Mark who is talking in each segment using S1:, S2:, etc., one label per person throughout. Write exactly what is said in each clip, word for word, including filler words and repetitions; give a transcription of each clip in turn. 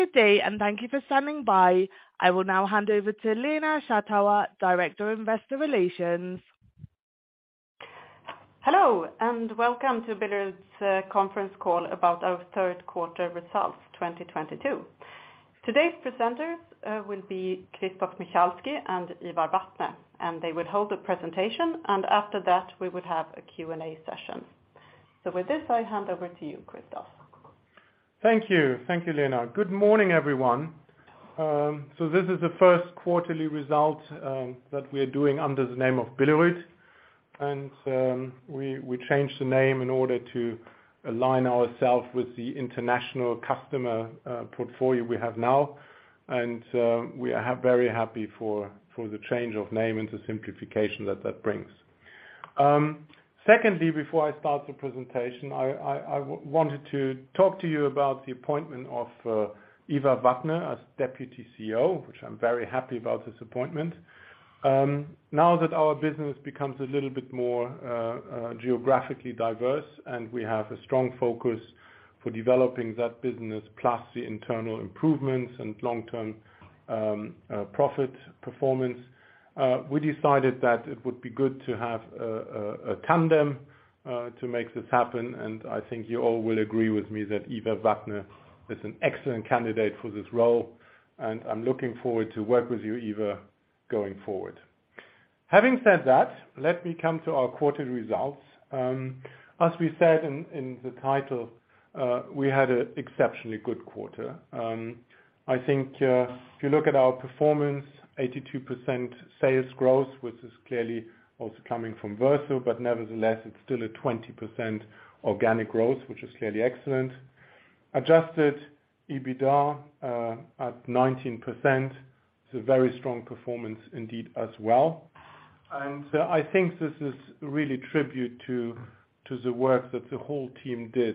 S1: Good day, and thank you for standing by. I will now hand over to Lena Schattauer, Director of Investor Relations.
S2: Hello, and welcome to Billerud's uh, conference call about our third quarter results twenty twenty-two. Today's presenters uh, will be Christoph Michalski and Ivar Vatne, and they will hold a presentation, and after that we will have a Q and A session. So with this, I hand over to you, Christoph.
S3: Thank you. Thank you, Lena. Good morning, everyone. Um, so this is the first quarterly result um, that we are doing under the name of Billerud. And um, we, we changed the name in order to align ourselves with the international customer uh, portfolio we have now. And uh, we are ha- very happy for, for the change of name and the simplification that that brings. Um, Secondly, before I start the presentation, I, I, I w- wanted to talk to you about the appointment of uh, Ivar Vatne as Deputy C E O, which I'm very happy about this appointment. Um, now that our business becomes a little bit more uh, uh, geographically diverse and we have a strong focus for developing that business plus the internal improvements and long-term um, uh, profit performance, Uh, we decided that it would be good to have a, a, a tandem uh, to make this happen, and I think you all will agree with me that Ivar Vatne is an excellent candidate for this role, and I'm looking forward to work with you, Ivar, going forward. Having said that, let me come to our quarterly results. Um, as we said in, in the title, uh, we had an exceptionally good quarter. Um, I think uh, if you look at our performance, eighty-two percent sales growth, which is clearly also coming from Verso, but nevertheless, it's still a twenty percent organic growth, which is clearly excellent. Adjusted EBITDA uh, at nineteen percent. It's a very strong performance indeed as well. And uh, I think this is really tribute to, to the work that the whole team did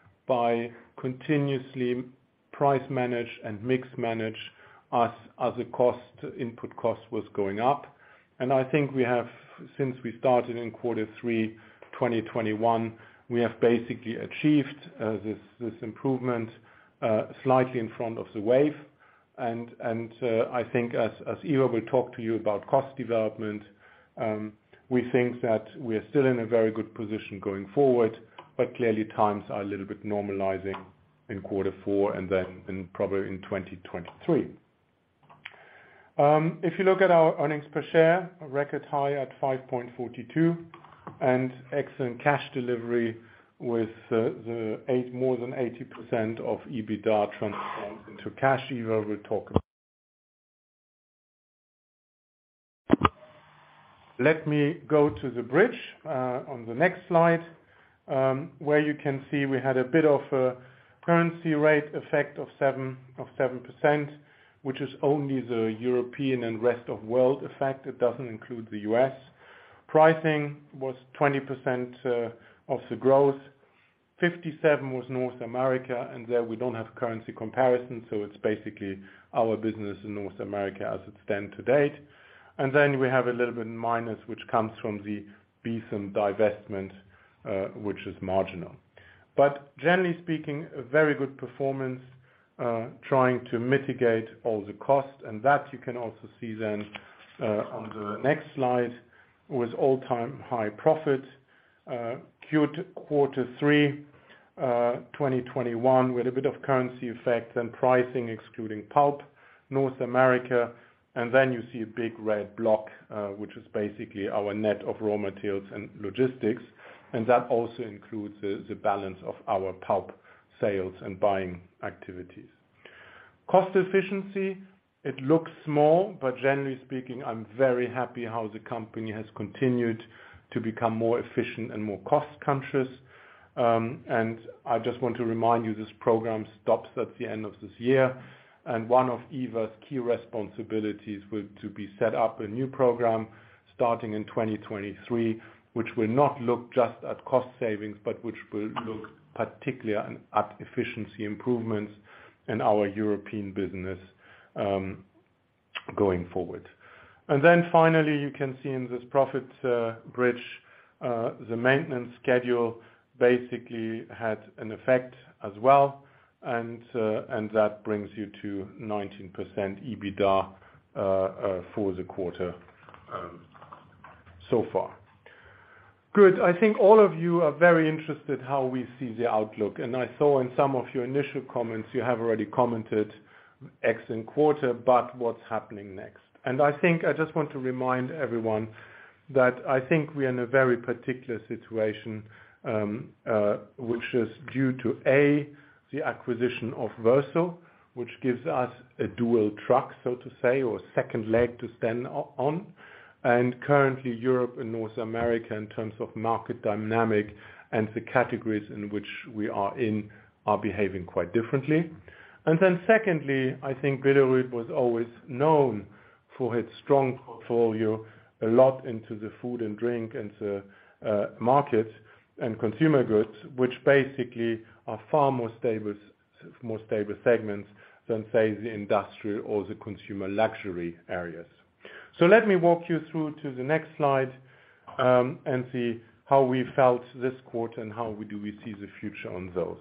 S3: by continuously price manage and mix manage us as a cost, input cost was going up. And I think we have, since we started in quarter three, twenty twenty-one, we have basically achieved uh, this, this improvement uh, slightly in front of the wave. And, and uh, I think as, as Ivar will talk to you about cost development, um, we think that we are still in a very good position going forward, but clearly times are a little bit normalizing in quarter four and then in probably in twenty twenty-three. Um, if you look at our earnings per share, a record high at five point four two, and excellent cash delivery with uh, the eight, more than eighty percent of EBITDA transformed into cash. Ivar will talk about. Let me go to the bridge uh, on the next slide, um, where you can see we had a bit of a currency rate effect of seven of seven percent. Which is only the European and rest of world effect. It doesn't include the U S. Pricing was twenty percent uh, of the growth. fifty-seven was North America, and there we don't have currency comparison, so it's basically our business in North America as it stands to date. And then we have a little bit minus, which comes from the Beetham divestment, uh, which is marginal. But generally speaking, a very good performance. Uh, trying to mitigate all the costs, and that you can also see then uh, on the next slide with all-time high profit. Uh, quarter three, uh, twenty twenty-one, with a bit of currency effect and pricing excluding pulp, North America, and then you see a big red block, uh, which is basically our net of raw materials and logistics, and that also includes the, the balance of our pulp sales and buying activities. Cost efficiency, it looks small, but generally speaking, I'm very happy how the company has continued to become more efficient and more cost conscious. Um, and I just want to remind you, this program stops at the end of this year. And one of Ivar's key responsibilities will to be set up a new program starting in twenty twenty-three, which will not look just at cost savings, but which will look particularly at efficiency improvements in our European business um, going forward. And then finally, you can see in this profit uh, bridge, uh, the maintenance schedule basically had an effect as well. and uh, and that brings you to nineteen percent EBITDA uh, uh, for the quarter um, so far. Good. I think all of you are very interested how we see the outlook, and I saw in some of your initial comments you have already commented excellent quarter, but what's happening next? And I think I just want to remind everyone that I think we are in a very particular situation, um, uh, which is due to A, the acquisition of Verso, which gives us a dual truck, so to say, or a second leg to stand on. And currently Europe and North America, in terms of market dynamic and the categories in which we are in, are behaving quite differently. And then secondly, I think Billerud was always known for its strong portfolio, a lot into the food and drink and the uh, market and consumer goods, which basically are far more stable, more stable segments than, say, the industrial or the consumer luxury areas. So let me walk you through to the next slide um, and see how we felt this quarter and how we do we see the future on those.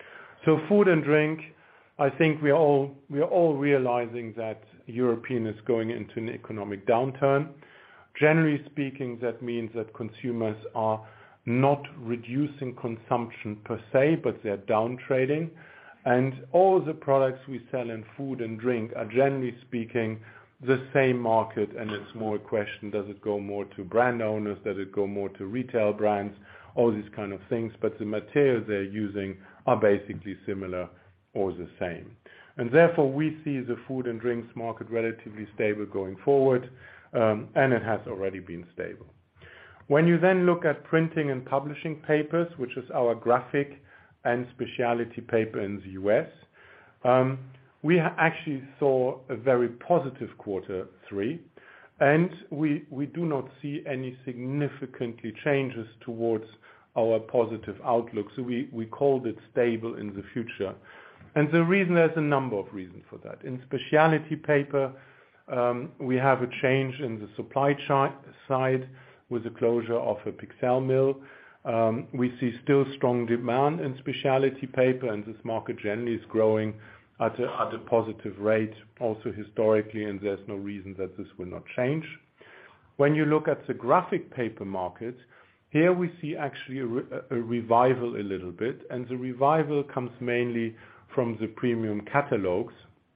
S3: So food and drink, I think we are all we are all realizing that European is going into an economic downturn. Generally speaking, that means that consumers are not reducing consumption per se, but they're down trading. And all the products we sell in food and drink are generally speaking the same market, and it's more a question, does it go more to brand owners, does it go more to retail brands, all these kind of things, but the materials they're using are basically similar or the same. And therefore we see the food and drinks market relatively stable going forward, um, and it has already been stable. When you then look at printing and publishing papers, which is our graphic and specialty paper in the U S, um, we actually saw a very positive quarter three, and we, we do not see any significantly changes towards our positive outlook. So we, we called it stable in the future. And the reason, there's a number of reasons for that. In specialty paper, um, we have a change in the supply side with the closure of a Pixelle mill. Um, we see still strong demand in specialty paper, and this market generally is growing at a, at a positive rate, also historically, and there's no reason that this will not change. When you look at the graphic paper market, here we see actually a, re a revival a little bit, and the revival comes mainly from the premium catalogs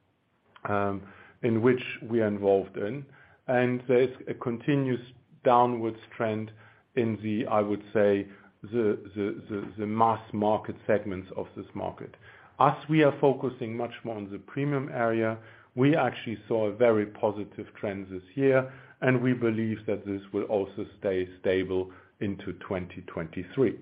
S3: um, in which we are involved in, and there's a continuous downwards trend in the, I would say, the, the, the, the mass market segments of this market. Us, we are focusing much more on the premium area. We actually saw a very positive trend this year, and we believe that this will also stay stable into twenty twenty-three.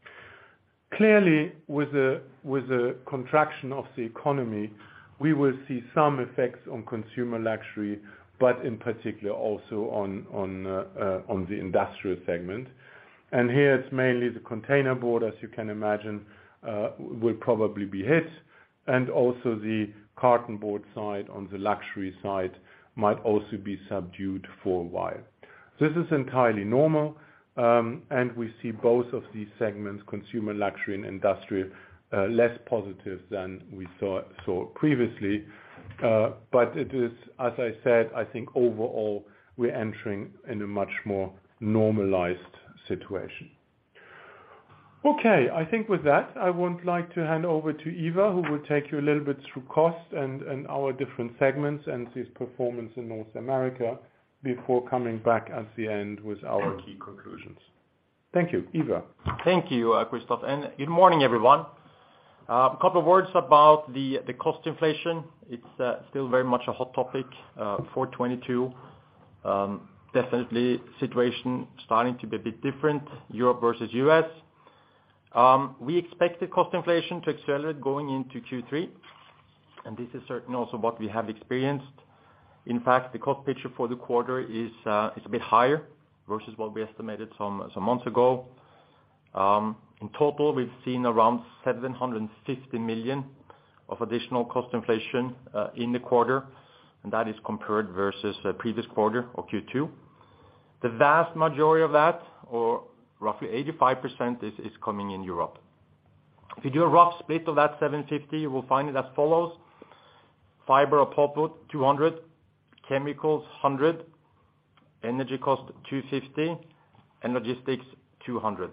S3: Clearly, with a, with a contraction of the economy, we will see some effects on consumer luxury, but in particular also on, on, uh, uh, on the industrial segment. And here it's mainly the container board, as you can imagine, Uh, will probably be hit, and also the carton board side on the luxury side might also be subdued for a while. This is entirely normal, um, and we see both of these segments, consumer luxury and industrial, uh, less positive than we saw, saw previously. Uh, but it is, as I said, I think overall we're entering in a much more normalized situation. Okay, I think with that, I would like to hand over to Eva, who will take you a little bit through cost and, and our different segments and this performance in North America before coming back at the end with our key conclusions. Thank you. Eva.
S4: Thank you, uh, Christoph, and good morning, everyone. Uh, a couple of words about the, the cost inflation. It's uh, still very much a hot topic uh, for twenty-two. Um, definitely situation starting to be a bit different, Europe versus U S. Um, we expected cost inflation to accelerate going into Q three, and this is certainly also what we have experienced. In fact, the cost picture for the quarter is uh, is a bit higher versus what we estimated some some months ago. Um, in total, we've seen around seven hundred fifty million of additional cost inflation uh, in the quarter, and that is compared versus uh, previous quarter or Q two. The vast majority of that, or roughly eighty-five percent, is, is coming in Europe. If you do a rough split of that seven fifty, you will find it as follows: fiber or pulpwood, two hundred, chemicals, one hundred, energy cost, two fifty, and logistics, two hundred.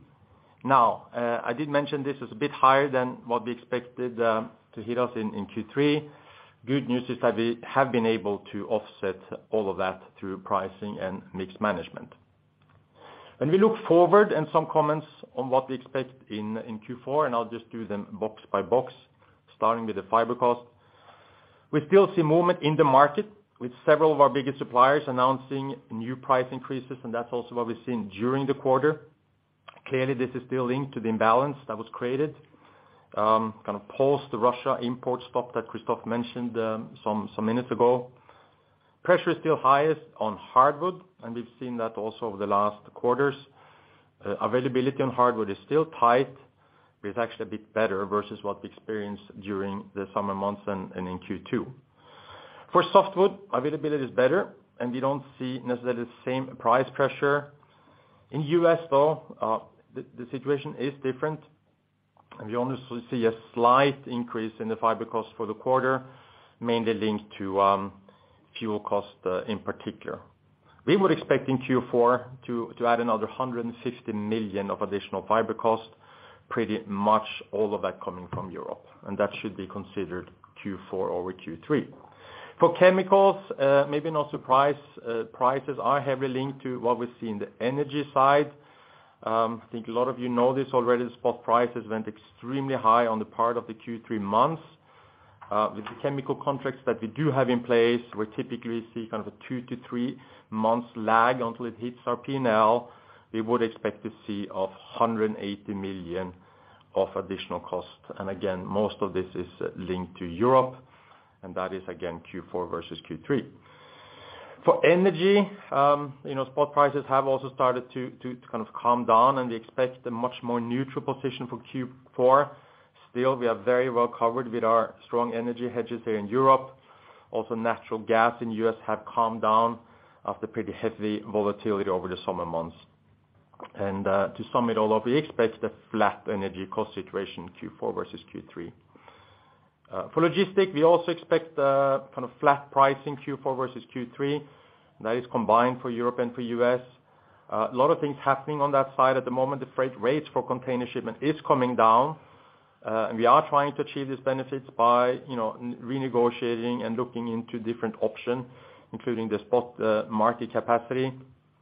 S4: Now, uh, I did mention this is a bit higher than what we expected uh, to hit us in, in Q three. Good news is that we have been able to offset all of that through pricing and mix management. When we look forward, and some comments on what we expect in, in Q four, and I'll just do them box by box, starting with the fiber cost. We still see movement in the market, with several of our biggest suppliers announcing new price increases, and that's also what we've seen during the quarter. Clearly, this is still linked to the imbalance that was created, um, kind of post the Russia import stop that Christoph mentioned um, some, some minutes ago. Pressure is still highest on hardwood, and we've seen that also over the last quarters. Uh, availability on hardwood is still tight, but it's actually a bit better versus what we experienced during the summer months and, and in Q two. For softwood, availability is better, and we don't see necessarily the same price pressure. In U S though, uh, the, the situation is different, and we only see a slight increase in the fiber cost for the quarter, mainly linked to um, fuel cost uh, in particular. We would expect in Q four to, to add another one hundred fifty million of additional fiber cost, pretty much all of that coming from Europe, and that should be considered Q four over Q three. For chemicals, uh, maybe no surprise, uh, prices are heavily linked to what we see in the energy side. Um, I think a lot of you know this already. The spot prices went extremely high on the part of the Q three months. Uh, with the chemical contracts that we do have in place, we typically see kind of a two to three months lag until it hits our P and L. We would expect to see of one hundred eighty million of additional cost. And again, most of this is uh, linked to Europe, and that is again Q four versus Q three. For energy, um, you know, spot prices have also started to, to, to kind of calm down, and we expect a much more neutral position for Q four. Still, we are very well covered with our strong energy hedges here in Europe. Also, natural gas in U S have calmed down after pretty heavy volatility over the summer months. And uh, to sum it all up, we expect a flat energy cost situation Q four versus Q three. Uh, for logistics, we also expect uh, kind of flat pricing Q four versus Q three. That is combined for Europe and for U S. Uh, a lot of things happening on that side at the moment. The freight rates for container shipment is coming down. Uh, and we are trying to achieve these benefits by, you know, renegotiating and looking into different options, including the spot uh, market capacity.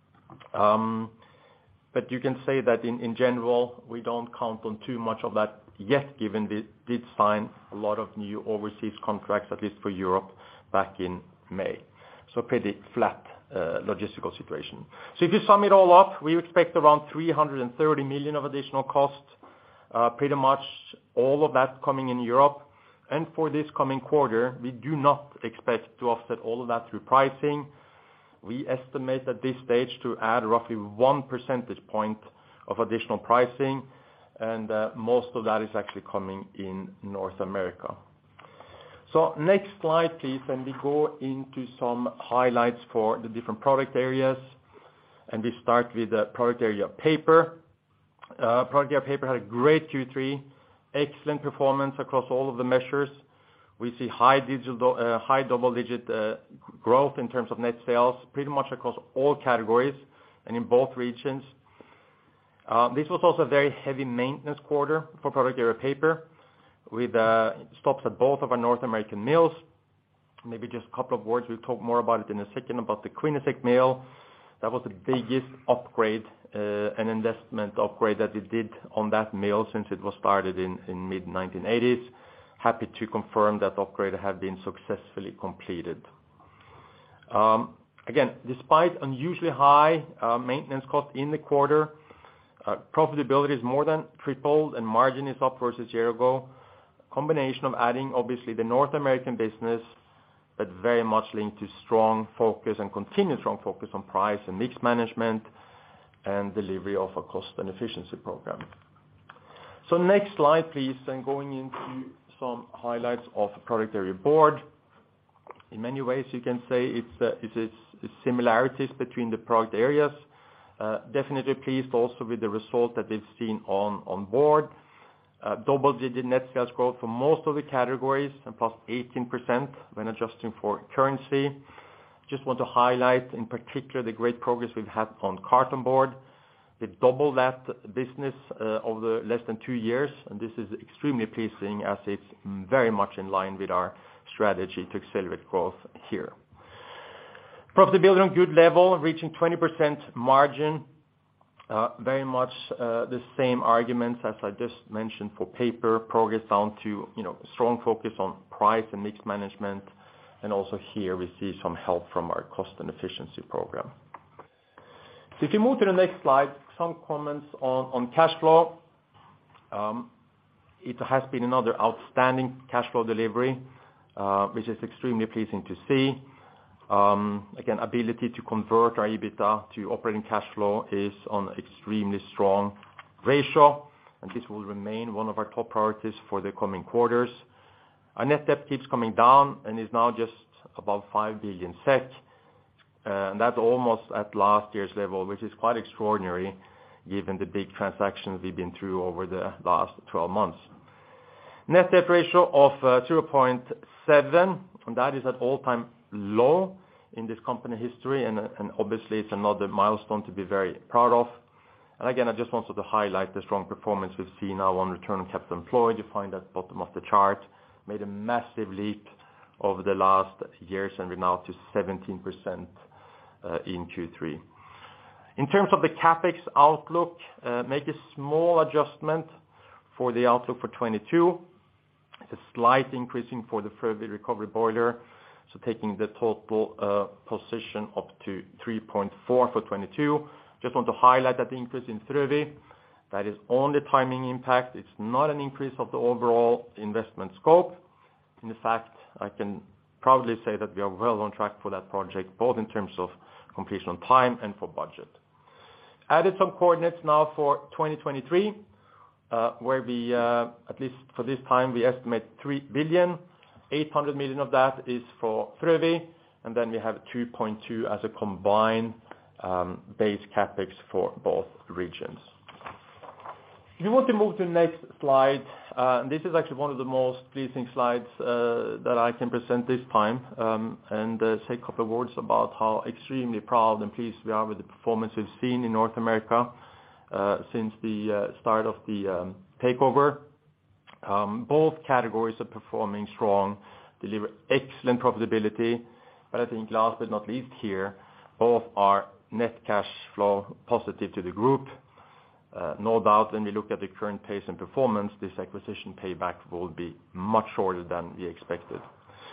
S4: Um, but you can say that in, in general, we don't count on too much of that yet, given we did sign a lot of new overseas contracts, at least for Europe, back in May. So pretty flat uh, logistical situation. So if you sum it all up, we expect around three hundred thirty million of additional costs. Uh, pretty much all of that coming in Europe. And for this coming quarter, we do not expect to offset all of that through pricing. We estimate at this stage to add roughly one percentage point of additional pricing, and uh, most of that is actually coming in North America. So next slide, please, and we go into some highlights for the different product areas. And we start with the product area paper. Uh, product area paper had a great Q three, excellent performance across all of the measures. We see high digital, uh, high double-digit uh, growth in terms of net sales, pretty much across all categories and in both regions. Uh, this was also a very heavy maintenance quarter for product area paper, with uh, stops at both of our North American mills. Maybe just a couple of words. We'll talk more about it in a second about the Quinnesec mill. That was the biggest upgrade, uh, an investment upgrade that we did on that mill since it was started in, in mid nineteen eighties. Happy to confirm that upgrade have been successfully completed. Um, again, despite unusually high uh, maintenance cost in the quarter, uh, profitability is more than tripled and margin is up versus a year ago. Combination of adding obviously the North American business, but very much linked to strong focus and continued strong focus on price and mix management and delivery of a cost and efficiency program. So next slide, please, and going into some highlights of product area board. In many ways, you can say it's, uh, it's, it's, it's similarities between the product areas. Uh, definitely pleased also with the result that we've seen on, on board. uh, double-digit net sales growth for most of the categories and plus eighteen percent when adjusting for currency. Just want to highlight in particular the great progress we've had on carton board. We doubled that business uh, over less than two years, and this is extremely pleasing as it's very much in line with our strategy to accelerate growth here. Profitability on good level, reaching twenty percent margin. Uh, very much uh, the same arguments as I just mentioned for paper, progress down to, you know, strong focus on price and mix management, and also here we see some help from our cost and efficiency program. So if you move to the next slide, some comments on, on cash flow. Um, it has been another outstanding cash flow delivery, uh, which is extremely pleasing to see. Um, again, ability to convert our EBITDA to operating cash flow is on extremely strong ratio, and this will remain one of our top priorities for the coming quarters. Our net debt keeps coming down and is now just above five billion SEK, uh, and that's almost at last year's level, which is quite extraordinary given the big transactions we've been through over the last twelve months. Net debt ratio of uh, zero point seven, and that is at all-time low in this company history, and, and obviously it's another milestone to be very proud of. And again, I just wanted to highlight the strong performance we've seen now on return on capital employed. You find at the bottom of the chart, made a massive leap over the last years, and we're now to seventeen percent uh, in Q three. In terms of the CapEx outlook, uh, make a small adjustment for the outlook for twenty-two. It's a slight increasing for the Frövi recovery boiler, so taking the total uh, position up to three point four for twenty-two. Just want to highlight that the increase in Frövi, that is only timing impact. It's not an increase of the overall investment scope. In fact, I can proudly say that we are well on track for that project, both in terms of completion on time and for budget. Added some coordinates now for twenty twenty-three, uh, where we, uh, at least for this time, we estimate three billion. eight hundred million of that is for Frövi, and then we have two point two as a combined um, base CapEx for both regions. If you want to move to the next slide, uh, and this is actually one of the most pleasing slides uh, that I can present this time, um, and uh, say a couple of words about how extremely proud and pleased we are with the performance we've seen in North America uh, since the uh, start of the um, takeover. Um, both categories are performing strong, deliver excellent profitability, but I think last but not least here, both are net cash flow positive to the group. Uh, no doubt when we look at the current pace and performance, this acquisition payback will be much shorter than we expected.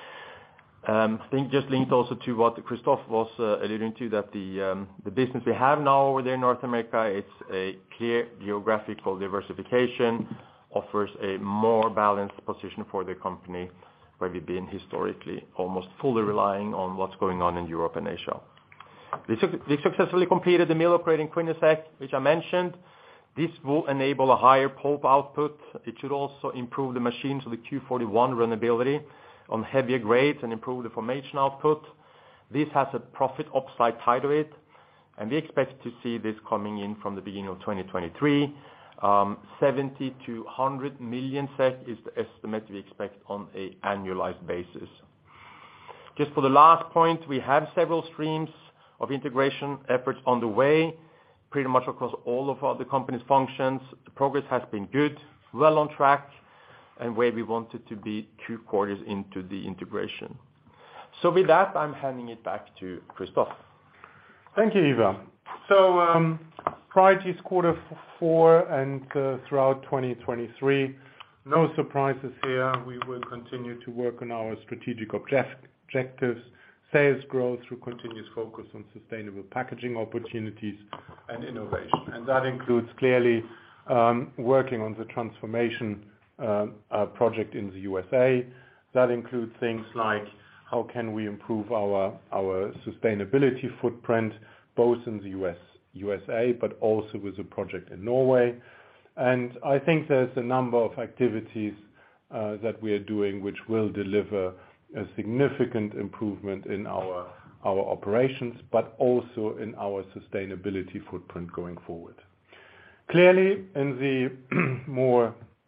S4: Um, I think just linked also to what Christoph was uh, alluding to, that the, um, the business we have now over there in North America, it's a clear geographical diversification, offers a more balanced position for the company, where we've been historically almost fully relying on what's going on in Europe and Asia. We, su- we successfully completed the mill operating Quinnesec, which I mentioned. This will enable a higher pulp output. It should also improve the machines of the Q forty-one runnability on heavier grades and improve the formation output. This has a profit upside tied to it, and we expect to see this coming in from the beginning of twenty twenty-three. Um, seventy to one hundred million SEK is the estimate we expect on an annualized basis. Just for the last point, we have several streams of integration efforts on the way, pretty much across all of the company's functions. The progress has been good, well on track, and where we wanted to be two quarters into the integration. So with that, I'm handing it back to Christoph.
S3: Thank you, Ivar. So, um, priorities quarter four and uh, throughout twenty twenty-three. No surprises here. We will continue to work on our strategic object- objectives, sales growth through continuous focus on sustainable packaging opportunities and innovation. And that includes clearly um, working on the transformation uh, uh, project in the U S A. That includes things like how can we improve our, our sustainability footprint, both in the U S, U S A, but also with a project in Norway. And I think there's a number of activities uh, that we are doing which will deliver a significant improvement in our our operations, but also in our sustainability footprint going forward. Clearly, in the more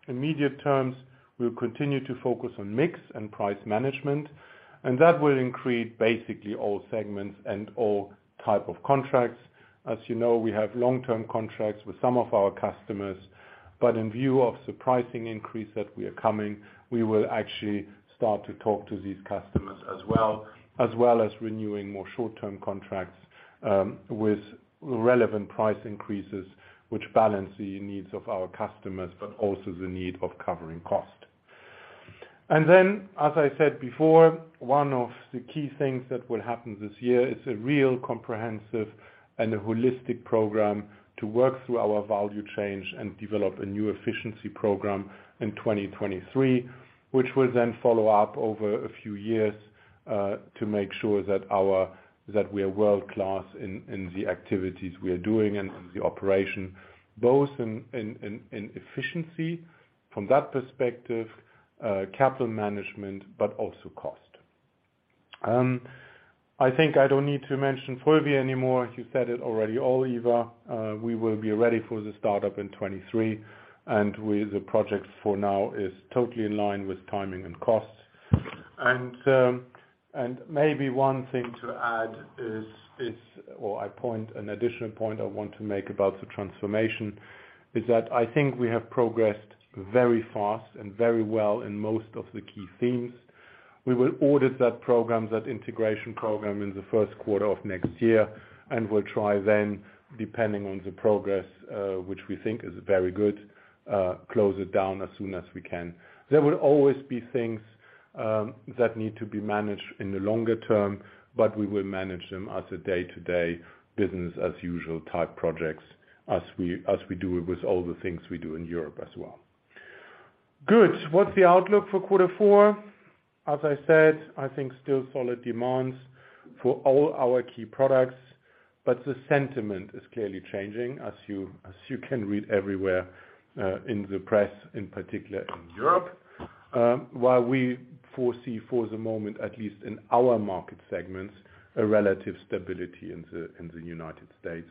S3: immediate terms, we'll continue to focus on mix and price management, and that will include basically all segments and all type of contracts. As you know, we have long-term contracts with some of our customers, but in view of the pricing increase that we are coming, we will actually start to talk to these customers as well, as well as renewing more short-term contracts um, with relevant price increases, which balance the needs of our customers, but also the need of covering cost. And then, as I said before, one of the key things that will happen this year is a real comprehensive and a holistic program to work through our value chain and develop a new efficiency program in twenty twenty-three, which will then follow up over a few years uh, to make sure that our that we are world class in, in the activities we are doing and in the operation, both in, in, in, in efficiency from that perspective, uh, capital management, but also cost. Um, I think I don't need to mention Frövi anymore. You said it already all, Eva. Uh, we will be ready for the startup in twenty-three, and we, the project for now is totally in line with timing and costs. And um, and maybe one thing to add is, is, or I point an additional point I want to make about the transformation, is that I think we have progressed very fast and very well in most of the key themes. We will audit that program, that integration program, in the first quarter of next year, and we'll try then, depending on the progress, uh, which we think is very good, uh, close it down as soon as we can. There will always be things um, that need to be managed in the longer term, but we will manage them as a day-to-day business as usual type projects, as we as we do it with all the things we do in Europe as well. Good. What's the outlook for quarter four? As I said, I think still solid demands for all our key products, but the sentiment is clearly changing, as you as you can read everywhere uh, in the press, in particular in Europe. Um, while we foresee for the moment, at least in our market segments, a relative stability in the in the United States.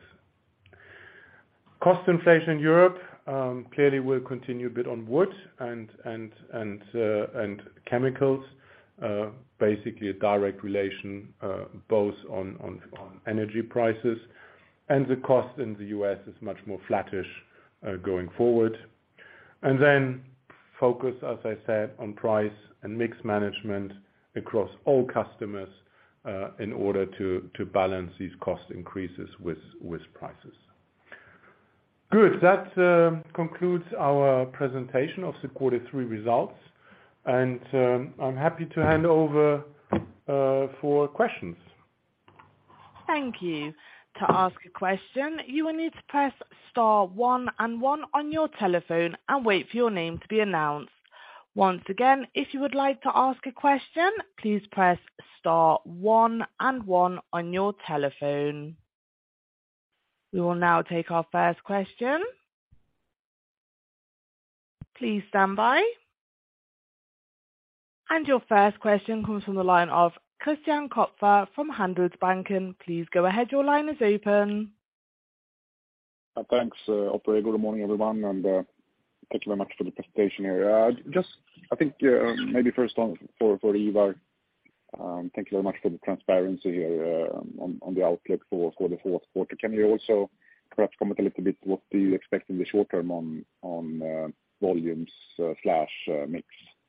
S3: Cost inflation in Europe um, clearly will continue a bit on wood and and and uh, and chemicals. Uh, basically a direct relation uh, both on, on, on energy prices, and the cost in the U S is much more flattish uh, going forward. And then focus, as I said, on price and mix management across all customers uh, in order to, to balance these cost increases with, with prices. Good, that uh, concludes our presentation of the quarter three results. And um, I'm happy to hand over uh, for questions.
S1: Thank you. To ask a question, you will need to press star one and one on your telephone and wait for your name to be announced. Once again, if you would like to ask a question, please press star one and one on your telephone. We will now take our first question. Please stand by. And your first question comes from the line of Christian Kopfer from Handelsbanken. Please go ahead. Your line is open.
S5: Uh, thanks, uh, operator. Good morning, everyone, and uh, thank you very much for the presentation here. Uh, just, I think uh, maybe first on for for Ivar, um, thank you very much for the transparency here uh, on on the outlook for for the fourth quarter. Can you also perhaps comment a little bit what do you expect in the short term on on uh, volumes uh, slash uh, mix?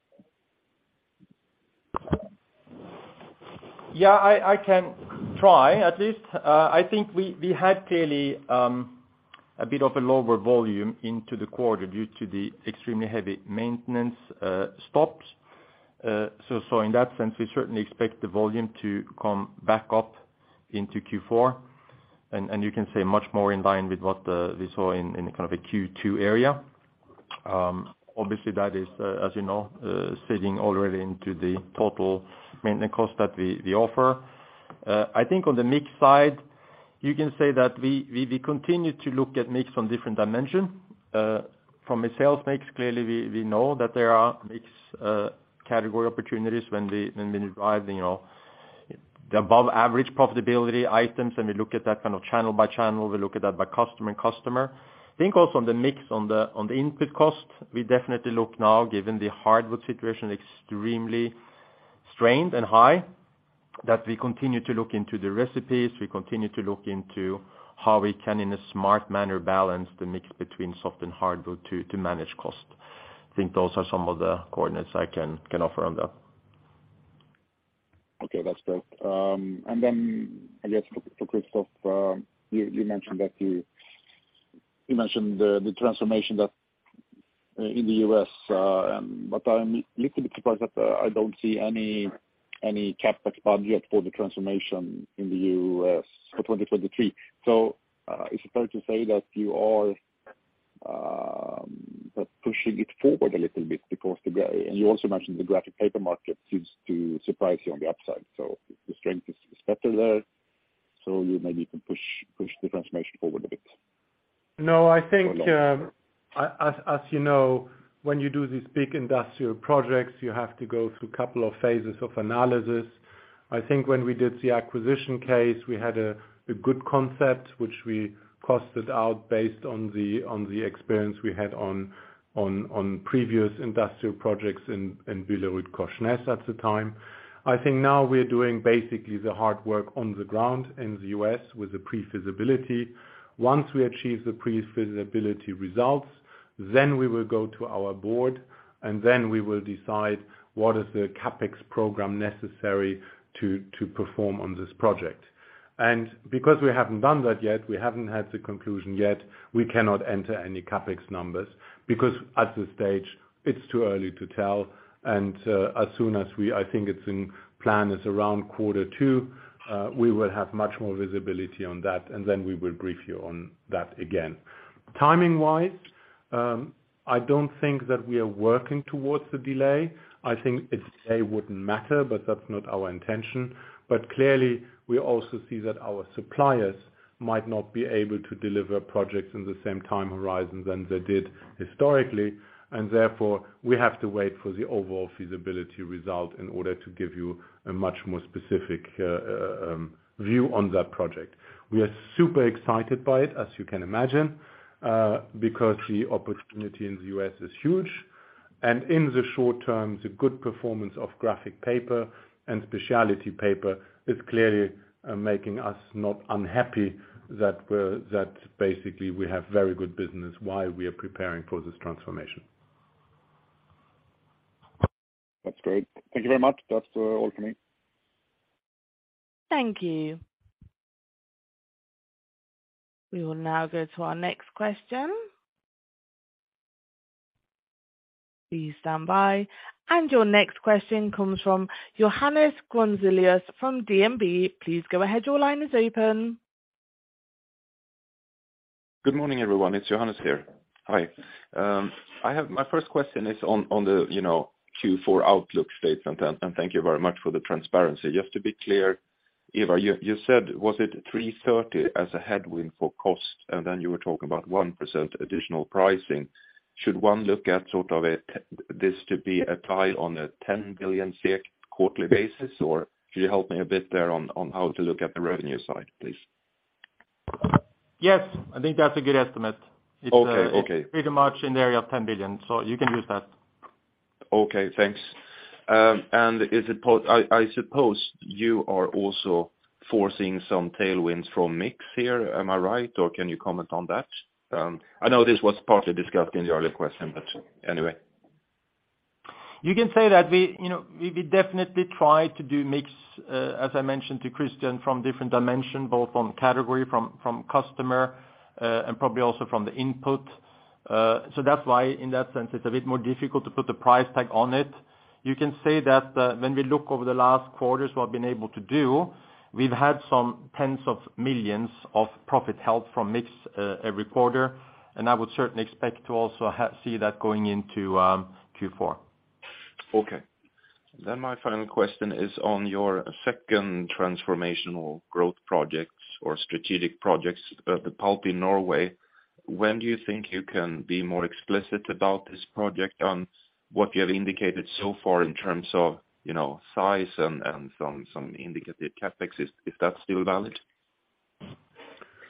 S4: Yeah, I, I can try at least. Uh, I think we, we had clearly um, a bit of a lower volume into the quarter due to the extremely heavy maintenance uh, stops. Uh, so, so in that sense, we certainly expect the volume to come back up into Q four, and, and you can say much more in line with what uh, we saw in, in kind of a Q two area. Um, Obviously, that is, uh, as you know, uh, sitting already into the total maintenance cost that we, we offer. Uh, I think on the mix side, you can say that we, we, we continue to look at mix on different dimensions. Uh, from a sales mix, clearly we, we know that there are mix uh, category opportunities when we when we drive, you know, the above average profitability items, and we look at that kind of channel by channel. We look at that by customer and customer. think also on the mix on the on the input cost, we definitely look now, given the hardwood situation extremely strained and high, that we continue to look into the recipes, we continue to look into how we can, in a smart manner, balance the mix between soft and hardwood to to manage cost. I think those are some of the coordinates I can can offer on that.
S5: Okay, that's great. Um, and then I guess for, for Christoph, uh, you you mentioned that you you mentioned the the transformation that uh, in the U S, uh, and, but I'm a little bit surprised that uh, I don't see any any capex budget for the transformation in the U S for twenty twenty-three. So uh, is it fair to say that you are um, that pushing it forward a little bit because the and you also mentioned the graphic paper market seems to surprise you on the upside. So the strength is, is better there. So you maybe can push push the transformation forward a bit.
S3: No, I think um, as as you know, when you do these big industrial projects, you have to go through a couple of phases of analysis. I think when we did the acquisition case, we had a, a good concept which we costed out based on the on the experience we had on on on previous industrial projects in in Billerud-Korsnäs at the time. I think now we're doing basically the hard work on the ground in the U S with the pre-feasibility. Once we achieve the pre-feasibility results, then we will go to our board, and then we will decide what is the capex program necessary to to perform on this project. And because we haven't done that yet, we haven't had the conclusion yet, we cannot enter any capex numbers, because at this stage it's too early to tell. And uh, as soon as we, I think it's in plan is around quarter two, uh, we will have much more visibility on that, and then we will brief you on that again. Timing-wise, um, I don't think that we are working towards the delay. I think a delay wouldn't matter, but that's not our intention. But clearly, we also see that our suppliers might not be able to deliver projects in the same time horizon than they did historically, and therefore we have to wait for the overall feasibility result in order to give you a much more specific uh, um, view on that project. We are super excited by it, as you can imagine, uh, because the opportunity in the U S is huge, and in the short term, the good performance of graphic paper and specialty paper is clearly uh, making us not unhappy that we're, that basically we have very good business while we are preparing for this transformation.
S5: That's great. Thank you very much. That's uh, all for me.
S1: Thank you. We will now go to our next question. Please stand by. And your next question comes from Johannes Grunselius from D N B. Please go ahead. Your line is open.
S6: Good morning, everyone. It's Johannes here. Hi. Um, I have my first question is on, on the, you know, Q four outlook statement, and, and thank you very much for the transparency. Just to be clear, Ivar, you, you said, was it three thirty as a headwind for cost, and then you were talking about one percent additional pricing. Should one look at sort of a, this to be applied on a ten billion SEK quarterly basis, or could you help me a bit there on, on how to look at the revenue side, please?
S4: Yes, I think that's a good estimate. It's,
S6: okay,
S4: uh,
S6: okay.
S4: It's pretty much in the area of ten billion, so you can use that.
S6: Okay, thanks. Um, and is it po- I, I suppose you are also foreseeing some tailwinds from mix here, am I right? Or can you comment on that? Um, I know this was partly discussed in the earlier question, but anyway.
S4: You can say that we, you know, we, we definitely try to do mix, uh, as I mentioned to Christian, from different dimension, both on category, from, from customer, uh, and probably also from the input. Uh, so that's why, in that sense, it's a bit more difficult to put the price tag on it. You can say that uh, when we look over the last quarters, what we've been able to do, we've had some tens of millions of profit help from mix uh, every quarter, and I would certainly expect to also ha- see that going into um, Q four.
S6: Okay. Then my final question is on your second transformational growth projects or strategic projects, uh, the pulp in Norway. When do you think you can be more explicit about this project on what you have indicated so far in terms of, you know, size and, and some, some indicated capex? Is, is that still valid?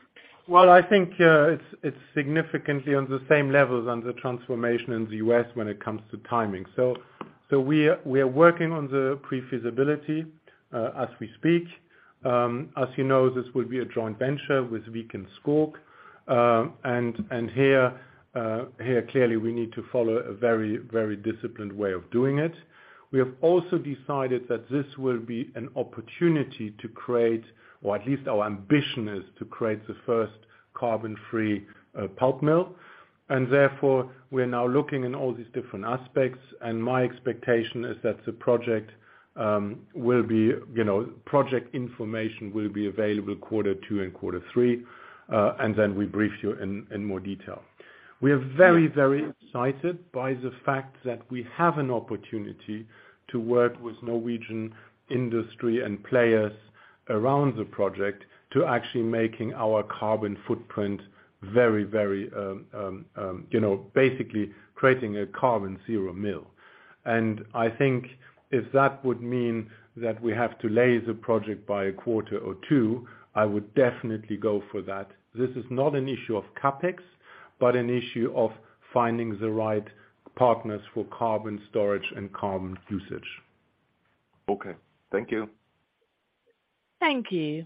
S3: Well, I think uh, it's it's significantly on the same levels on the transformation in the U S when it comes to timing. So so we are, we are working on the pre-feasibility uh, as we speak. Um, as you know, this will be a joint venture with Wiek and Skog, uh, and and here uh, here clearly we need to follow a very very disciplined way of doing it. We have also decided that this will be an opportunity to create, or at least our ambition is to create the first carbon-free uh, pulp mill. And therefore, we're now looking in all these different aspects. And my expectation is that the project um, will be, you know, project information will be available quarter two and quarter three. Uh, and then we brief you in, in more detail. We are very, very excited by the fact that we have an opportunity to work with Norwegian industry and players around the project to actually making our carbon footprint very, very, um, um, um, you know, basically creating a carbon zero mill. And I think if that would mean that we have to delay the project by a quarter or two, I would definitely go for that. This is not an issue of capex, but an issue of finding the right partners for carbon storage and carbon usage.
S6: Okay, thank you.
S1: Thank you.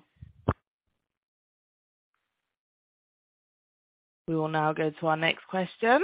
S1: We will now go to our next question.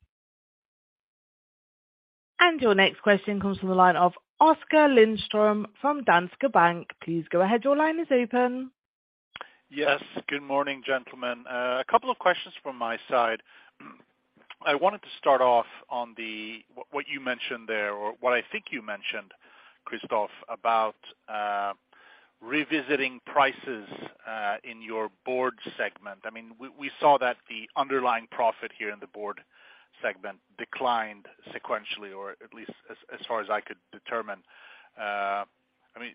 S1: And your next question comes from the line of Oskar Lindström from Danske Bank. Please go ahead. Your line is open.
S7: Yes, good morning, gentlemen. Uh, a couple of questions from my side. I wanted to start off on the what you mentioned there, or what I think you mentioned, Christoph, about uh, revisiting prices uh, in your board segment. I mean, we, we saw that the underlying profit here in the board segment declined sequentially, or at least as, as far as I could determine. Uh, I mean,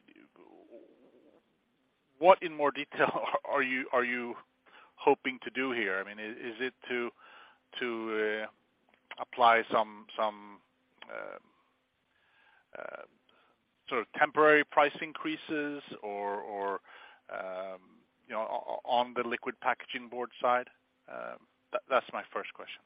S7: what in more detail are you are you hoping to do here? I mean, is, is it to to uh, apply some some uh, uh, sort of temporary price increases, or or um, you know, on the liquid packaging board side? Um, that, that's my first question.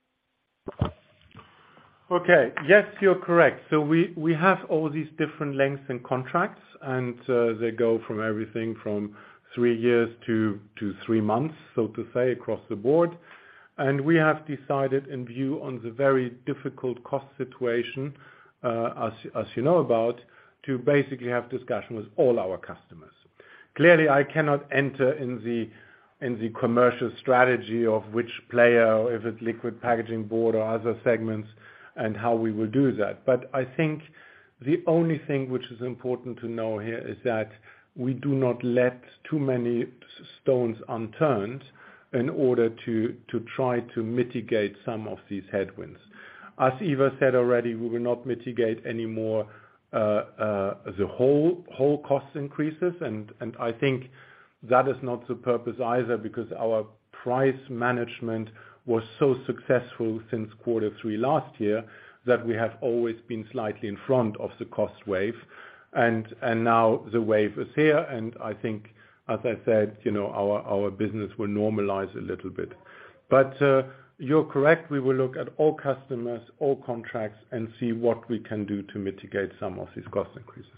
S3: Okay. Yes, you're correct. So we, we have all these different lengths and contracts, and uh, they go from everything from three years to, to three months, so to say, across the board. And we have decided, in view on the very difficult cost situation, uh, as, as you know about, to basically have discussion with all our customers. Clearly, I cannot enter in the in the commercial strategy of which player, if it's liquid packaging board or other segments, and how we will do that. But I think the only thing which is important to know here is that we do not let too many stones unturned in order to, to try to mitigate some of these headwinds. As Ivar said already, we will not mitigate any more uh, uh, the whole whole cost increases, and, and I think that is not the purpose either, because our price management was so successful since quarter three last year that we have always been slightly in front of the cost wave, and and now the wave is here, and I think, as I said, you know, our our business will normalize a little bit. But uh, you're correct. We will look at all customers, all contracts, and see what we can do to mitigate some of these cost increases.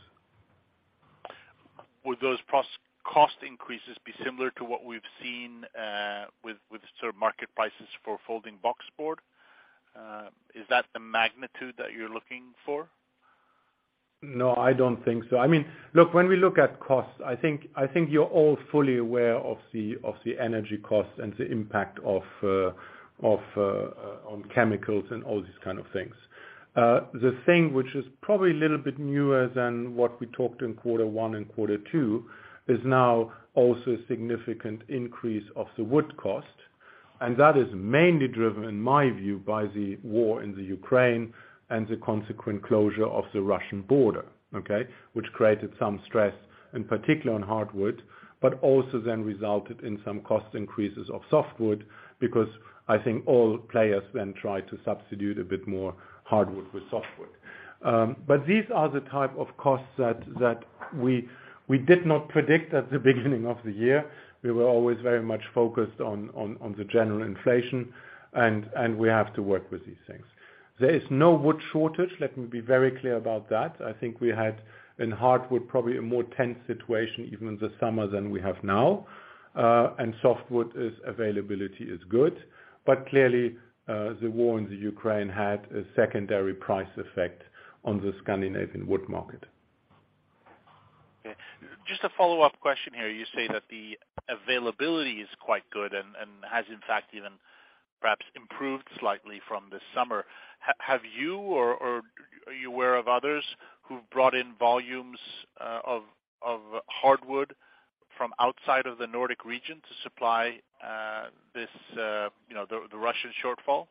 S7: Would those pros- cost increases be similar to what we've seen uh, with with sort of market prices for folding boxboard? Uh, is that the magnitude that you're looking for?
S3: No, I don't think so. I mean, look, when we look at costs, I think I think you're all fully aware of the of the energy costs and the impact of uh, of uh, uh, on chemicals and all these kind of things. Uh, the thing which is probably a little bit newer than what we talked in quarter one and quarter two is now also a significant increase of the wood cost, and that is mainly driven, in my view, by the war in the Ukraine and the consequent closure of the Russian border, okay, which created some stress, in particular on hardwood, but also then resulted in some cost increases of softwood, because I think all players then try to substitute a bit more hardwood with softwood. Um, but these are the type of costs that that we we did not predict at the beginning of the year. We were always very much focused on, on, on the general inflation, and, and we have to work with these things. There is no wood shortage. Let me be very clear about that. I think we had in hardwood probably a more tense situation even in the summer than we have now. Uh, and softwood is availability is good, but clearly uh, the war in the Ukraine had a secondary price effect on the Scandinavian wood market.
S7: Okay. Just a follow-up question here. You say that the availability is quite good and, and has in fact even perhaps improved slightly from this summer. H- have you or, or are you aware of others who've brought in volumes uh, of of hardwood from outside of the Nordic region to supply uh, this, uh, you know, the, the Russian shortfall?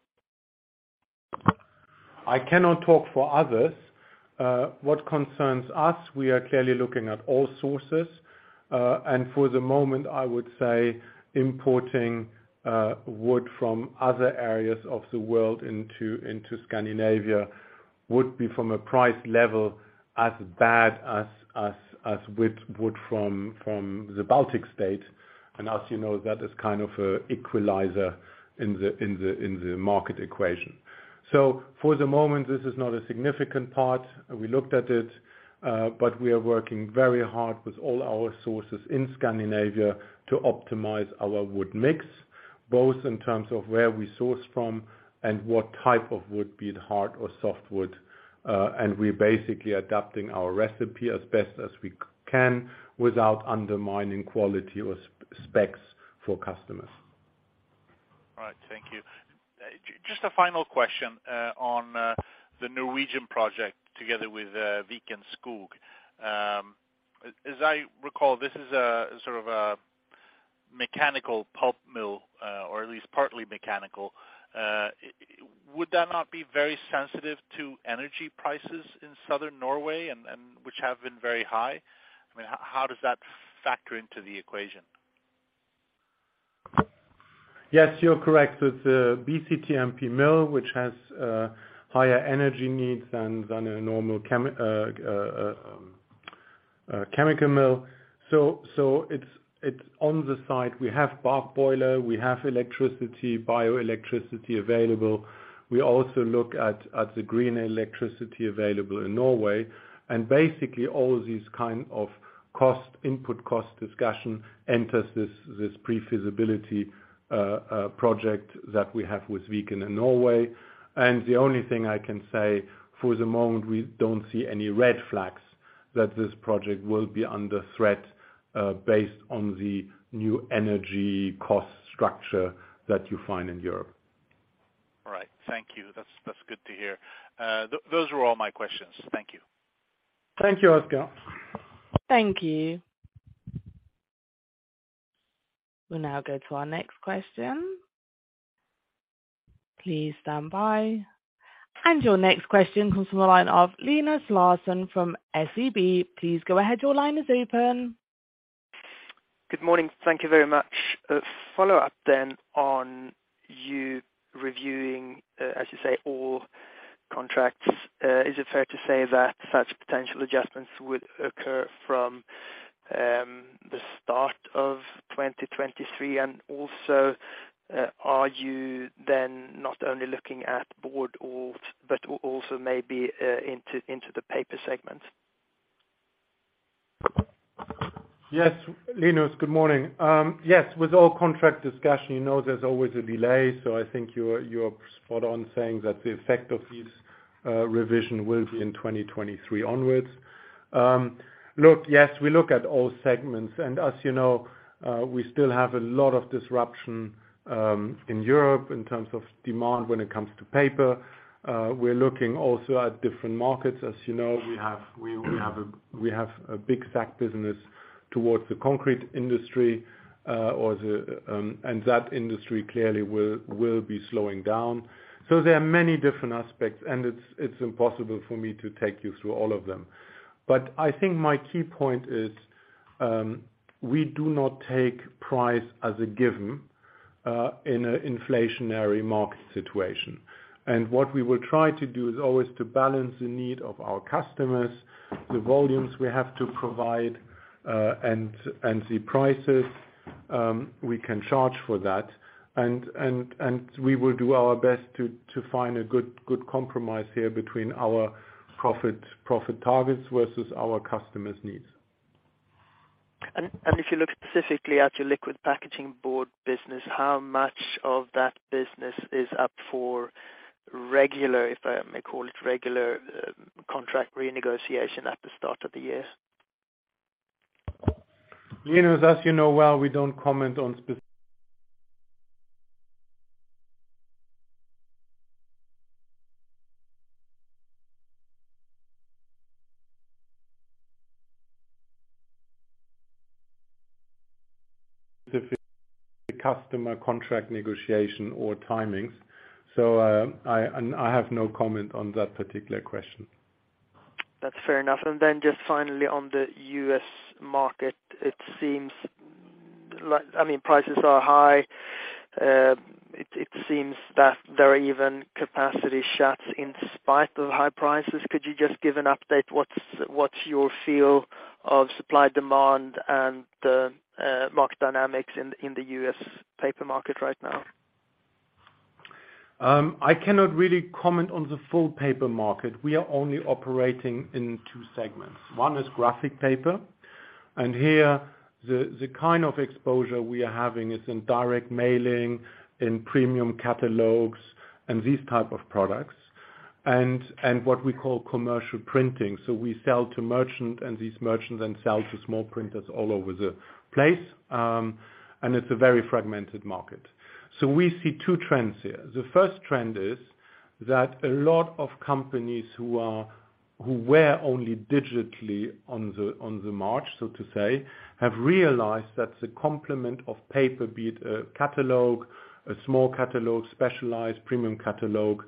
S3: I cannot talk for others. Uh, what concerns us, we are clearly looking at all sources, uh, and for the moment, I would say importing uh, wood from other areas of the world into into Scandinavia would be, from a price level, as bad as as as with wood from from the Baltic states, and as you know, that is kind of a equalizer in the in the in the market equation. So for the moment, this is not a significant part. We looked at it, uh, but we are working very hard with all our sources in Scandinavia to optimize our wood mix, both in terms of where we source from and what type of wood, be it hard or softwood. Uh, and we're basically adapting our recipe as best as we can without undermining quality or sp- specs for customers.
S7: All right, thank you. Just a final question uh, on uh, the Norwegian project together with uh, Viken Skog. Um, as I recall, this is a sort of a mechanical pulp mill, uh, or at least partly mechanical. Uh, would that not be very sensitive to energy prices in southern Norway, and, and which have been very high? I mean, how, how does that factor into the equation?
S3: Yes, you're correct. It's a B C T M P mill, which has uh, higher energy needs than, than a normal chemi- uh, uh, um, uh, chemical mill. So, so it's it's on the site. We have bark boiler, we have electricity, bioelectricity available. We also look at, at the green electricity available in Norway, and basically all these kind of cost input cost discussion enters this this pre-feasibility Uh, uh, project that we have with Viken in Norway. And the only thing I can say, for the moment, we don't see any red flags that this project will be under threat uh, based on the new energy cost structure that you find in Europe.
S7: All right, thank you. That's that's good to hear. Uh, th- those were all my questions. Thank you.
S3: Thank you, Oscar.
S1: Thank you. We'll now go to our next question. Please stand by. And your next question comes from the line of Linus Larsson from S E B. Please go ahead. Your line is open.
S8: Good morning. Thank you very much. A follow-up then on you reviewing, uh, as you say, all contracts. Uh, is it fair to say that such potential adjustments would occur from Um, the start of twenty twenty-three, and also uh, are you then not only looking at board alt, but also maybe uh, into into the paper segment?
S3: Yes, Linus, good morning. Um, yes, with all contract discussion, you know there's always a delay, so I think you're you're spot on saying that the effect of these uh, revision will be in twenty twenty-three onwards. Um, Look, yes, we look at all segments, and as you know, uh, we still have a lot of disruption um, in Europe in terms of demand when it comes to paper. Uh, we're looking also at different markets. As you know, we have we, we have a we have a big sack business towards the concrete industry, uh, or the um, and that industry clearly will will be slowing down. So there are many different aspects, and it's it's impossible for me to take you through all of them. But I think my key point is um, we do not take price as a given uh, in an inflationary market situation. And what we will try to do is always to balance the need of our customers, the volumes we have to provide, uh, and and the prices um, we can charge for that. And and and we will do our best to to find a good good compromise here between our profit profit targets versus our customers' needs.
S8: And and if you look specifically at your liquid packaging board business, how much of that business is up for regular, if I may call it regular, uh, contract renegotiation at the start of the year?
S3: Linus, as you know well, we don't comment on specific customer contract negotiation or timings. So uh, I, I have no comment on that particular question.
S8: That's fair enough. And then just finally on the U S market, it seems like, I mean, prices are high. Uh, it, it seems that there are even capacity shuts in spite of high prices. Could you just give an update? What's what's your feel of supply demand and the uh, market dynamics in in the U S paper market right now?
S3: Um, I cannot really comment on the full paper market. We are only operating in two segments. One is graphic paper, and here the the kind of exposure we are having is in direct mailing, in premium catalogs, and these type of products, and and what we call commercial printing. So we sell to merchant, and these merchants then sell to small printers all over the place, um, and it's a very fragmented market. So we see two trends here. The first trend is that a lot of companies who are who were only digitally on the on the march, so to say, have realized that the complement of paper, be it a catalog, a small catalog, specialized premium catalog,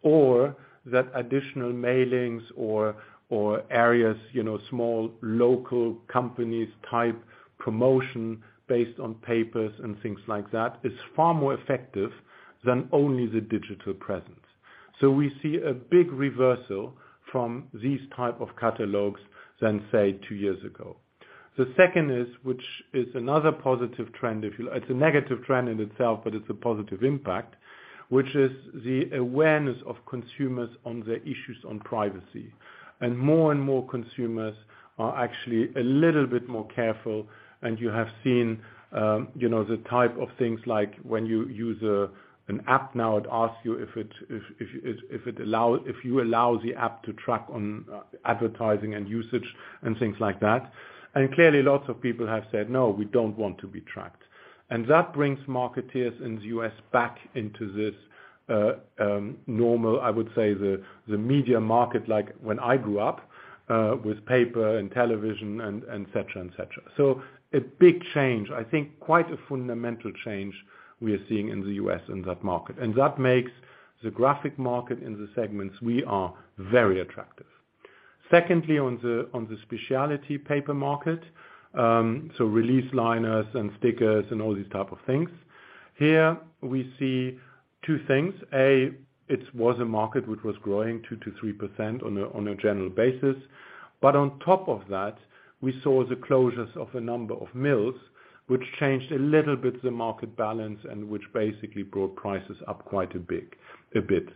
S3: or that additional mailings or or areas, you know, small local companies type promotion based on papers and things like that is far more effective than only the digital presence. So we see a big reversal from these type of catalogs than, say, two years ago. The second is, which is another positive trend, if you like, it's a negative trend in itself, but it's a positive impact, which is the awareness of consumers on their issues on privacy. And more and more consumers are actually a little bit more careful. And you have seen, um, you know, the type of things like when you use a, an app now, it asks you if it if if if it allow if you allow the app to track on advertising and usage and things like that. And clearly, lots of people have said no, we don't want to be tracked, and that brings marketeers in the U S back into this uh, um, normal, I would say, the the media market like when I grew up uh, with paper and television and and et cetera, et cetera. So a big change, I think quite a fundamental change we are seeing in the U S in that market. And that makes the graphic market in the segments we are very attractive. Secondly, on the on the specialty paper market, um, so release liners and stickers and all these type of things, here we see two things. A, it was a market which was growing two to three percent on a on a general basis. But on top of that, we saw the closures of a number of mills, which changed a little bit the market balance and which basically brought prices up quite a big, a bit.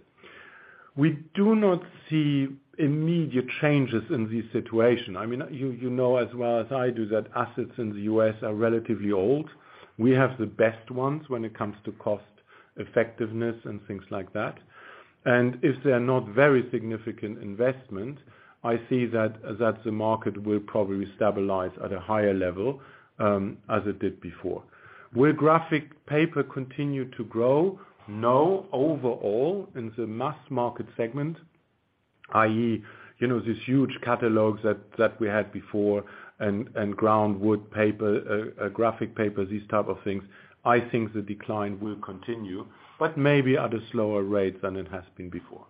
S3: We do not see immediate changes in this situation. I mean, you, you know as well as I do that assets in the U S are relatively old. We have the best ones when it comes to cost effectiveness and things like that. And if they are not very significant investment, I see that that the market will probably stabilize at a higher level um, as it did before. Will graphic paper continue to grow? No, overall in the mass market segment, that is, you know, these huge catalogs that, that we had before and, and ground wood paper, uh, uh, graphic paper, these type of things, I think the decline will continue, but maybe at a slower rate than it has been before.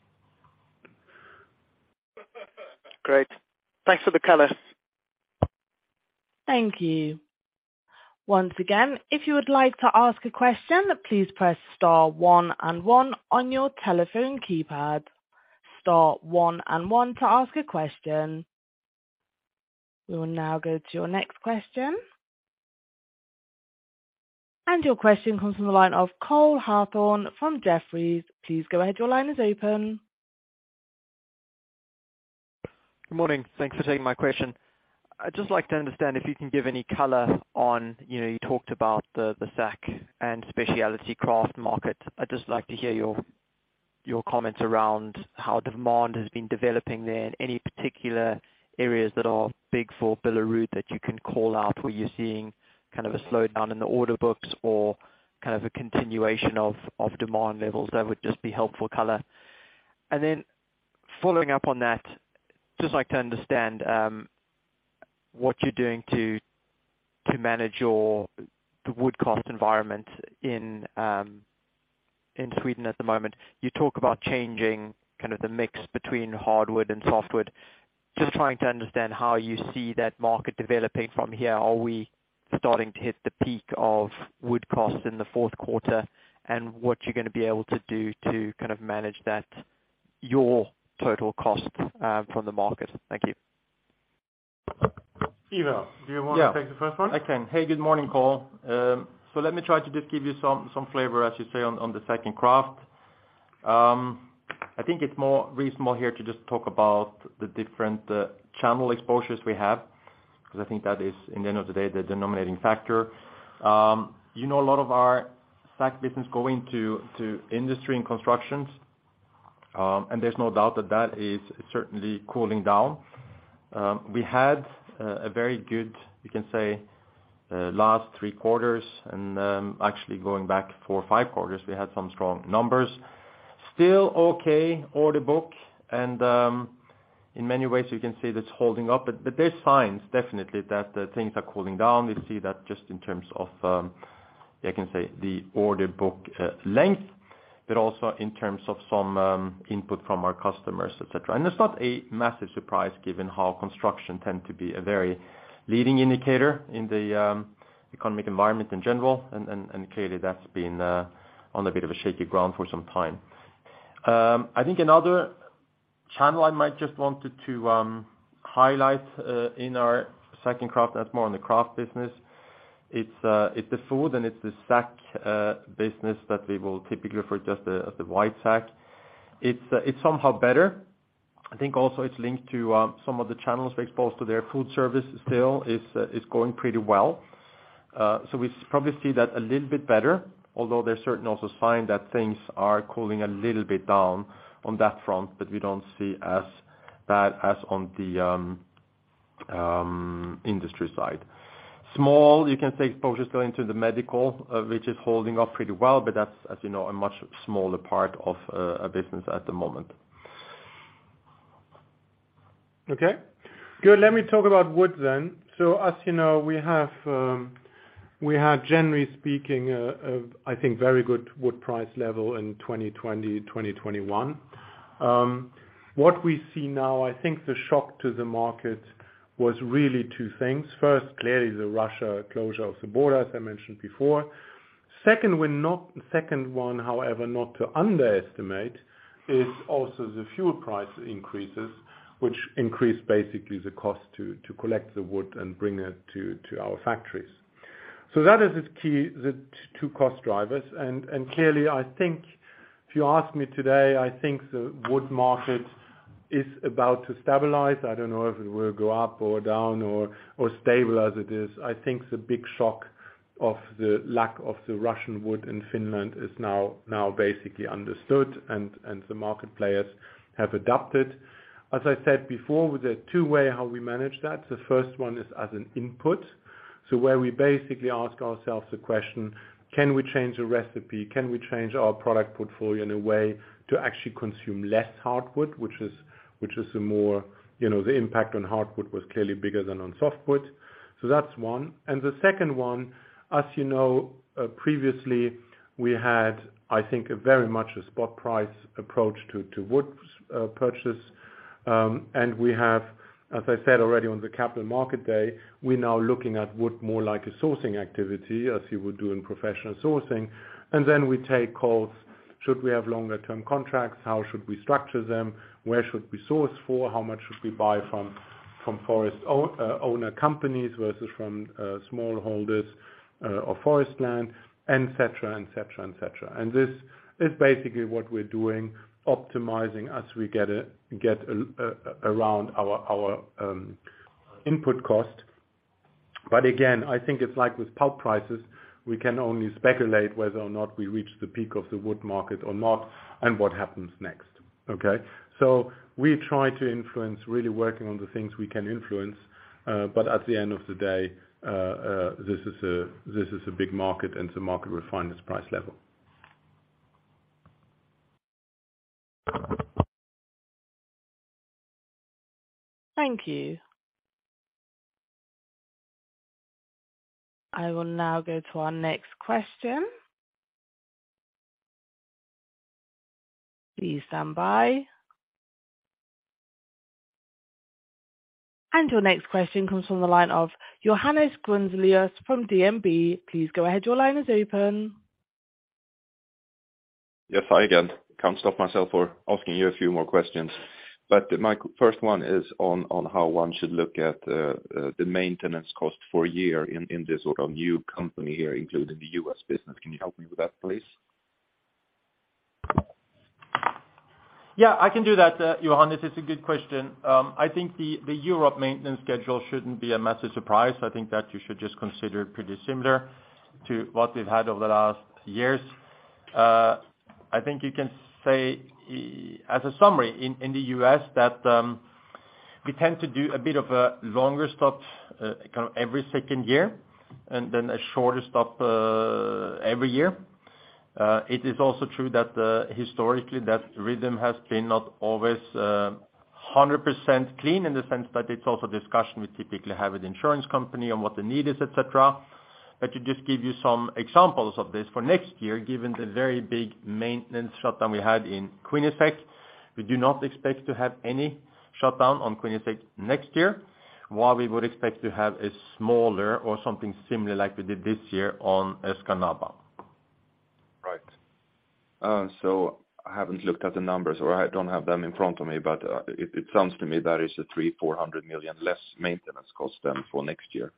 S8: Great. Thanks for the color.
S1: Thank you. Once again, if you would like to ask a question, please press star one and one on your telephone keypad. Star one and one to ask a question. We will now go to your next question. And your question comes from the line of Cole Hathorn from Jefferies. Please go ahead. Your line is open.
S9: Good morning. Thanks for taking my question. I'd just like to understand if you can give any color on, you know, you talked about the the sack and specialty kraft market. I'd just like to hear your your comments around how demand has been developing there, and any particular areas that are big for Billerud that you can call out, where you're seeing kind of a slowdown in the order books or kind of a continuation of of demand levels. That would just be helpful color. And then following up on that, just like to understand um, what you're doing to to manage your the wood cost environment in um, in Sweden at the moment. You talk about changing kind of the mix between hardwood and softwood. Just trying to understand how you see that market developing from here. Are we starting to hit the peak of wood costs in the fourth quarter, and what you're going to be able to do to kind of manage that, your total cost uh, from the market? Thank you.
S3: Ivar, do you want
S4: yeah,
S3: to take the first one?
S4: I can. Hey, good morning, Cole. Um, so let me try to just give you some, some flavor, as you say, on, on the second kraft. Um, I think it's more reasonable here to just talk about the different uh, channel exposures we have, because I think that is, in the end of the day, the denominating factor. Um, you know, a lot of our sack business go into to industry and constructions, um, and there's no doubt that that is certainly cooling down. Um, we had uh, a very good, you can say, uh, last three quarters, and um, actually going back four or five quarters, we had some strong numbers. Still okay order book, and um, in many ways you can see that's holding up, but, but there's signs definitely that uh, things are cooling down. We see that just in terms of, um, I can say, the order book uh, length, but also in terms of some um, input from our customers, et cetera. And it's not a massive surprise given how construction tend to be a very leading indicator in the um, economic environment in general, and, and, and clearly that's been uh, on a bit of a shaky ground for some time. Um, I think another channel I might just wanted to um, highlight uh, in our second kraft, that's more on the kraft business. It's uh, it's the food and it's the sack uh, business that we will typically refer to as the, as the white sack. It's uh, it's somehow better. I think also it's linked to um, some of the channels we're exposed to. Their food service still is uh, is going pretty well. Uh, so we probably see that a little bit better, although there's certainly also a sign that things are cooling a little bit down on that front, but we don't see as bad as on the um, um, industry side. Small, you can say, exposure still into the medical, uh, which is holding up pretty well, but that's, as you know, a much smaller part of uh, a business at the moment.
S3: Okay, good. Let me talk about wood then. So as you know, we have um, we had, generally speaking, a, a, I think, very good wood price level in twenty twenty, twenty twenty-one. Um, what we see now, I think the shock to the market was really two things. First, clearly the Russia closure of the border, as I mentioned before. Second one, not, second one, however, not to underestimate, is also the fuel price increases, which increase basically the cost to, to collect the wood and bring it to, to our factories. So that is the key, the two cost drivers. And, and clearly, I think, if you ask me today, I think the wood market is about to stabilize. I don't know if it will go up or down or, or stable as it is. I think the big shock of the lack of the Russian wood in Finland is now, now basically understood, and, and the market players have adapted. As I said before, there are two ways how we manage that. The first one is as an input. So where we basically ask ourselves the question, can we change the recipe? Can we change our product portfolio in a way to actually consume less hardwood, which is which is a more, you know, the impact on hardwood was clearly bigger than on softwood. So that's one. And the second one, as you know, uh, previously we had, I think, a very much a spot price approach to, to wood uh, purchase. Um, and we have, as I said already on the Capital Market Day, we're now looking at wood more like a sourcing activity, as you would do in professional sourcing. And then we take calls. Should we have longer term contracts? How should we structure them? Where should we source for? How much should we buy from from forest o- uh, owner companies versus from uh, smallholders uh, of forest land, et cetera, et cetera, et cetera. And this is basically what we're doing, optimizing as we get a, get a, a, around our our um, input cost. But again, I think it's like with pulp prices, we can only speculate whether or not we reach the peak of the wood market or not, and what happens next. Okay, so we try to influence, really working on the things we can influence, uh, but at the end of the day, uh, uh, this is a this is a big market, and the market will find its price level.
S1: Thank you. I will now go to our next question. Please stand by. And your next question comes from the line of Johannes Grunselius from D N B. Please go ahead. Your line is open.
S6: Yes, hi again. Can't stop myself for asking you a few more questions. But my first one is on, on how one should look at uh, uh, the maintenance cost for a year in, in this sort of new company here, including the U S business. Can you help me with that, please?
S4: Yeah, I can do that, uh, Johannes. It's a good question. Um, I think the, the Europe maintenance schedule shouldn't be a massive surprise. I think that you should just consider it pretty similar to what we've had over the last years. Uh, I think you can say, as a summary, in, in the U S that um, we tend to do a bit of a longer stop uh, kind of every second year, and then a shorter stop uh, every year. Uh, it is also true that uh, historically that rhythm has been not always uh, one hundred percent clean, in the sense that it's also discussion we typically have with the insurance company on what the need is, et cetera. But to just give you some examples of this for next year, given the very big maintenance shutdown we had in Quinnesec, we do not expect to have any shutdown on Quinnesec next year, while we would expect to have a smaller or something similar like we did this year on Escanaba.
S6: Right. Uh, so I haven't looked at the numbers, or I don't have them in front of me, but uh, it, it sounds to me that is a three, four hundred million less maintenance cost than for next year.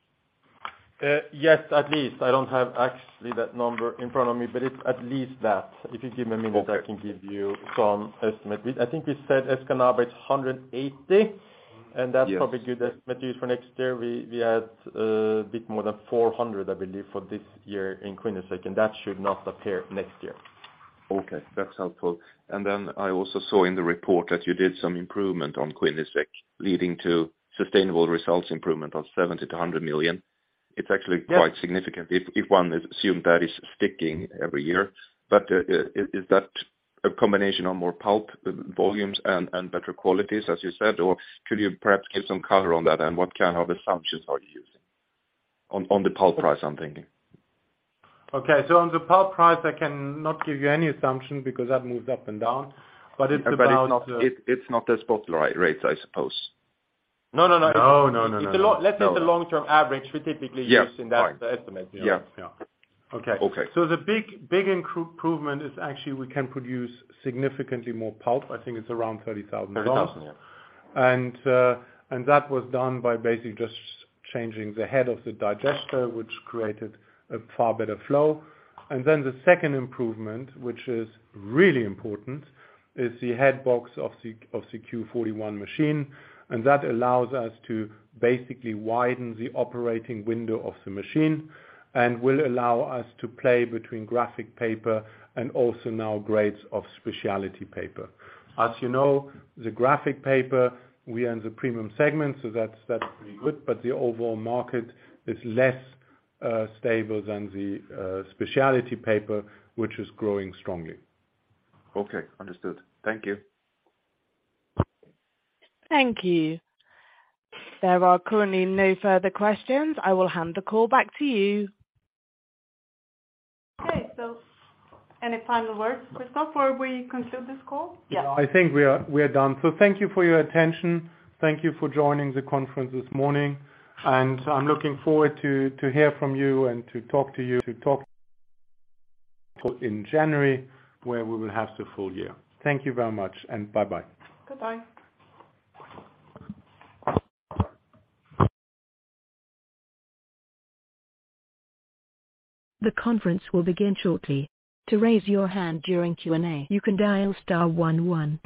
S4: Uh, yes, at least. I don't have actually that number in front of me, but it's at least that. If you give me a minute, okay, I can give you some estimate. I think we said Escanaba it's one hundred eighty, and that's yes. probably a good estimate to use for next year. We we had uh, a bit more than four hundred, I believe, for this year in Quinnesec, and that should not appear next year.
S6: Okay, that's helpful. And then I also saw in the report that you did some improvement on Quinnesec, leading to sustainable results improvement of seventy to one hundred million. It's actually quite yes. significant if, if one is assumed that is sticking every year. But uh, is, is that a combination of more pulp volumes and, and better qualities, as you said, or could you perhaps give some color on that, and what kind of assumptions are you using on, on the pulp price, I'm thinking?
S3: Okay, so on the pulp price, I cannot give you any assumption because that moves up and down. But it's
S6: but
S3: about
S6: it's not, uh, it, it's not the spot rates, I suppose.
S4: No, no, no.
S3: No,
S4: it's,
S3: no, no,
S4: it's
S3: no,
S4: a lo-
S3: no.
S4: Let's say
S3: no.
S4: it's a long-term average we typically
S6: yeah,
S4: use in that
S6: fine.
S4: estimate.
S3: Yeah.
S6: yeah.
S3: yeah. Okay.
S6: Okay.
S3: So the big, big improvement is actually we can produce significantly more pulp. I think it's around thirty thousand tons. thirty thousand, yeah. And, uh, and that was done by basically just changing the head of the digester, which created a far better flow. And then the second improvement, which is really important, is the head box of the, of the Q forty-one machine. And that allows us to basically widen the operating window of the machine and will allow us to play between graphic paper and also now grades of specialty paper. As you know, the graphic paper, we are in the premium segment, so that's, that's pretty good, but the overall market is less uh, stable than the uh, specialty paper, which is growing strongly.
S6: Okay, understood. Thank you.
S1: Thank you. There are currently no further questions. I will hand the call back to you.
S2: Okay, so any final words, Christoph, before we conclude this call?
S3: Yeah, I think we are we are done. So thank you for your attention. Thank you for joining the conference this morning, and I'm looking forward to to hear from you and to talk to you to talk in January, where we will have the full year. Thank you very much, and bye bye.
S2: Goodbye.
S10: The conference will begin shortly. To raise your hand during Q and A, you can dial star one one.